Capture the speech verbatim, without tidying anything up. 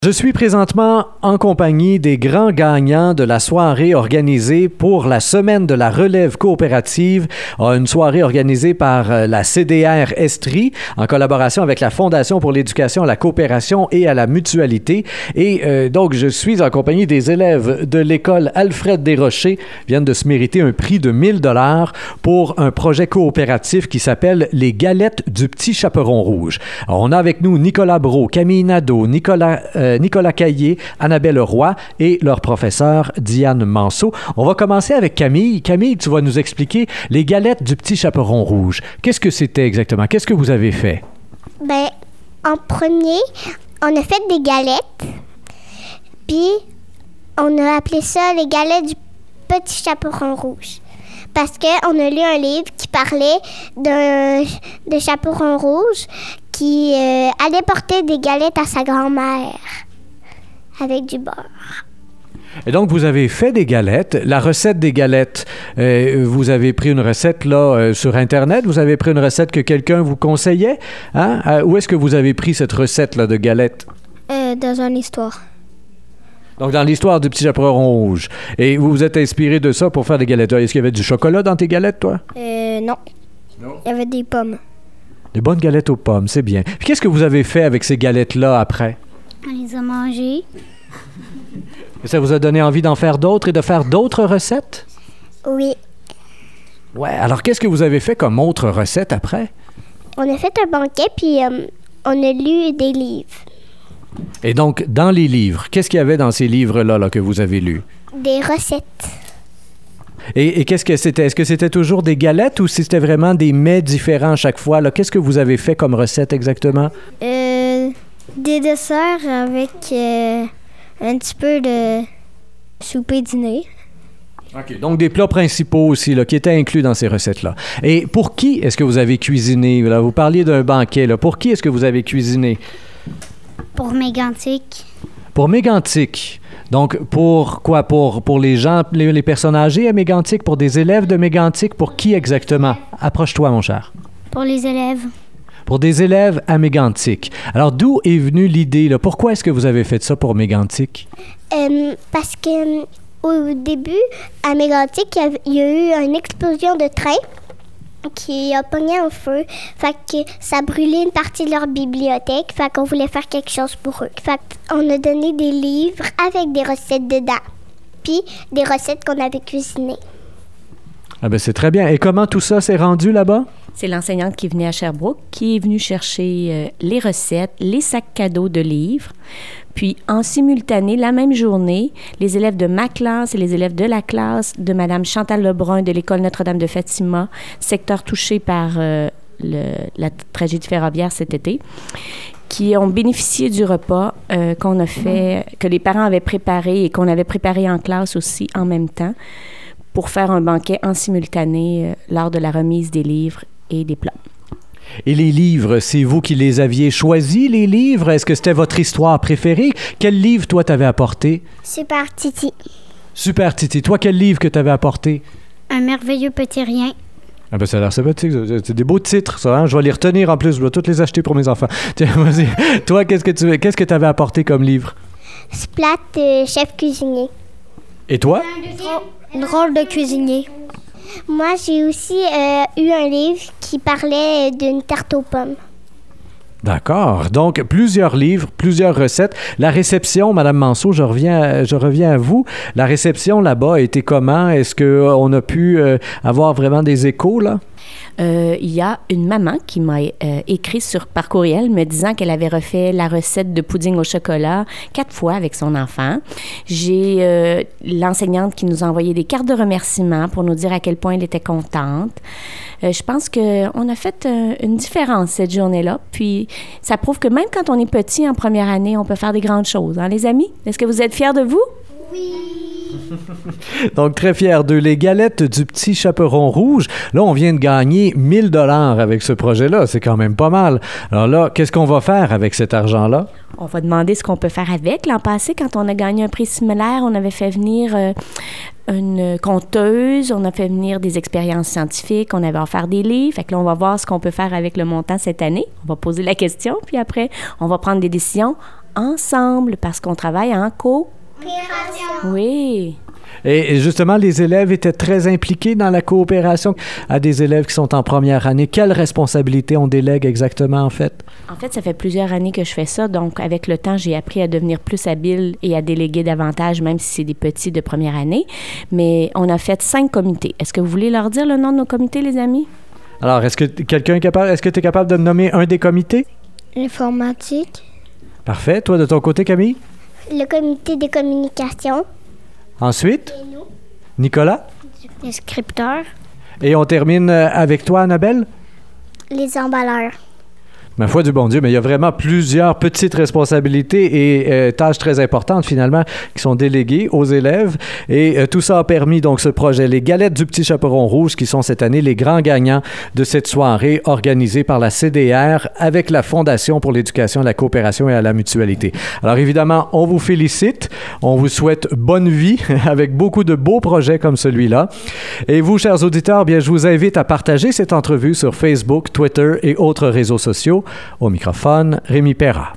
Je suis présentement en compagnie des grands gagnants de la soirée organisée pour la Semaine de la relève coopérative, une soirée organisée par la C D R Estrie en collaboration avec la Fondation pour l'éducation à la coopération et à la mutualité. Et euh, donc, je suis en compagnie des élèves de l'école Alfred Desrochers, viennent de se mériter un prix de mille dollars pour un projet coopératif qui s'appelle Les Galettes du Petit Chaperon Rouge. Alors, on a avec nous Nicolas Brault, Camille Nadeau, Nicolas... Euh, Nicolas Caillé, Annabelle Roy et leur professeur Diane Manceau. On va commencer avec Camille. Camille, tu vas nous expliquer les galettes du Petit Chaperon Rouge. Qu'est-ce que c'était exactement? Qu'est-ce que vous avez fait? Ben, en premier, on a fait des galettes. Puis, on a appelé ça les galettes du Petit Chaperon Rouge. Parce qu'on a lu un livre qui parlait d'un de chaperon rouge qui euh, allait porter des galettes à sa grand-mère avec du beurre. Et donc, vous avez fait des galettes. La recette des galettes, euh, vous avez pris une recette là euh, sur Internet. Vous avez pris une recette que quelqu'un vous conseillait. Hein? Euh, où est-ce que vous avez pris cette recette-là de galettes? Euh, dans une histoire. Donc, dans l'histoire du Petit Chaperon Rouge. Et vous vous êtes inspiré de ça pour faire des galettes. Est-ce qu'il y avait du chocolat dans tes galettes, toi? Euh, non. Non. Il y avait des pommes. Des bonnes galettes aux pommes, c'est bien. Puis qu'est-ce que vous avez fait avec ces galettes-là après? On les a mangées. Et ça vous a donné envie d'en faire d'autres et de faire d'autres recettes? Oui. Ouais, alors qu'est-ce que vous avez fait comme autre recette après? On a fait un banquet, puis euh, on a lu des livres. Et donc, dans les livres, qu'est-ce qu'il y avait dans ces livres-là là, que vous avez lus? Des recettes. Et, et qu'est-ce que c'était? Est-ce que c'était toujours des galettes ou si c'était vraiment des mets différents à chaque fois? Là? Qu'est-ce que vous avez fait comme recette exactement? Euh, des desserts avec euh, un petit peu de souper dîner. OK. Donc, des plats principaux aussi là, qui étaient inclus dans ces recettes-là. Et pour qui est-ce que vous avez cuisiné? Là? Vous parliez d'un banquet. Là. Pour qui est-ce que vous avez cuisiné? Pour Mégantic. Pour Mégantic. Donc, pour quoi? Pour, pour les gens, les, les personnes âgées à Mégantic, pour des élèves de Mégantic, pour qui exactement? Approche-toi, mon cher. Pour les élèves. Pour des élèves à Mégantic. Alors, d'où est venue l'idée, là? Pourquoi est-ce que vous avez fait ça pour Mégantic? Euh, parce que au début, à Mégantic, il y a eu une explosion de train qui a pogné en feu. Fait que ça a brûlé une partie de leur bibliothèque. Fait qu'on voulait faire quelque chose pour eux. Fait qu'on a donné des livres avec des recettes dedans. Puis des recettes qu'on avait cuisinées. Ah ben c'est très bien. Et comment tout ça s'est rendu là-bas? C'est l'enseignante qui venait à Sherbrooke qui est venue chercher euh, les recettes, les sacs cadeaux de livres. Puis, en simultané, la même journée, les élèves de ma classe et les élèves de la classe de Mme Chantal Lebrun de l'École Notre-Dame de Fatima, secteur touché par euh, le, la tragédie ferroviaire cet été, qui ont bénéficié du repas euh, qu'on a fait, que les parents avaient préparé et qu'on avait préparé en classe aussi en même temps pour faire un banquet en simultané euh, lors de la remise des livres et des plats. Et les livres, c'est vous qui les aviez choisis, les livres? Est-ce que c'était votre histoire préférée? Quel livre, toi, t'avais apporté? Super Titi. Super Titi. Toi, quel livre que t'avais apporté? Un merveilleux petit rien. Ah ben ça a l'air sympathique. C'est des beaux titres, ça. Hein? Je vais les retenir en plus. Je vais tous les acheter pour mes enfants. Tiens, vas-y. Toi, qu'est-ce que tu qu'est-ce que t'avais apporté comme livre? Splat, euh, chef cuisinier. Et toi? Une rôle de cuisinier. Moi, j'ai aussi euh, eu un livre qui parlait d'une tarte aux pommes. D'accord. Donc, plusieurs livres, plusieurs recettes. La réception, Madame Manceau, je reviens, à, je reviens à vous. La réception là-bas a été comment? Est-ce qu'on a pu euh, avoir vraiment des échos, là? Euh, il y a une maman qui m'a euh, écrit sur par courriel me disant qu'elle avait refait la recette de pudding au chocolat quatre fois avec son enfant. J'ai euh, l'enseignante qui nous a envoyé des cartes de remerciement pour nous dire à quel point elle était contente. Euh, je pense qu'on a fait euh, une différence cette journée-là. Puis, ça prouve que même quand on est petit en première année, on peut faire des grandes choses. Hein, les amis? Est-ce que vous êtes fiers de vous? Oui! Donc, très fiers d'eux. Les galettes du Petit Chaperon Rouge. Là, on vient de gagner mille dollars avec ce projet-là. C'est quand même pas mal. Alors là, qu'est-ce qu'on va faire avec cet argent-là? On va demander ce qu'on peut faire avec. L'an passé, quand on a gagné un prix similaire, on avait fait venir euh, une conteuse, on a fait venir des expériences scientifiques, on avait offert des livres. Fait que là, on va voir ce qu'on peut faire avec le montant cette année. On va poser la question, puis après, on va prendre des décisions ensemble parce qu'on travaille en co. Coopération. Oui. Et justement, les élèves étaient très impliqués dans la coopération. À des élèves qui sont en première année, quelles responsabilités on délègue exactement, en fait? En fait, ça fait plusieurs années que je fais ça. Donc, avec le temps, j'ai appris à devenir plus habile et à déléguer davantage, même si c'est des petits de première année. Mais on a fait cinq comités. Est-ce que vous voulez leur dire le nom de nos comités, les amis? Alors, est-ce que quelqu'un est capable, est-ce que tu es capable de me nommer un des comités? Informatique. Parfait. Toi, de ton côté, Camille? Le comité des communications. Ensuite? Et nous? Nicolas? Les scripteurs. Et on termine avec toi, Annabelle? Les emballeurs. Ma foi du bon Dieu, mais il y a vraiment plusieurs petites responsabilités et euh, tâches très importantes, finalement, qui sont déléguées aux élèves. Et euh, tout ça a permis, donc, ce projet, les Galettes du Petit Chaperon Rouge, qui sont cette année les grands gagnants de cette soirée organisée par la C D R avec la Fondation pour l'éducation, la coopération et à la mutualité. Alors, évidemment, on vous félicite. On vous souhaite bonne vie avec beaucoup de beaux projets comme celui-là. Et vous, chers auditeurs, bien, je vous invite à partager cette entrevue sur Facebook, Twitter et autres réseaux sociaux. Au microphone, Rémi Perra.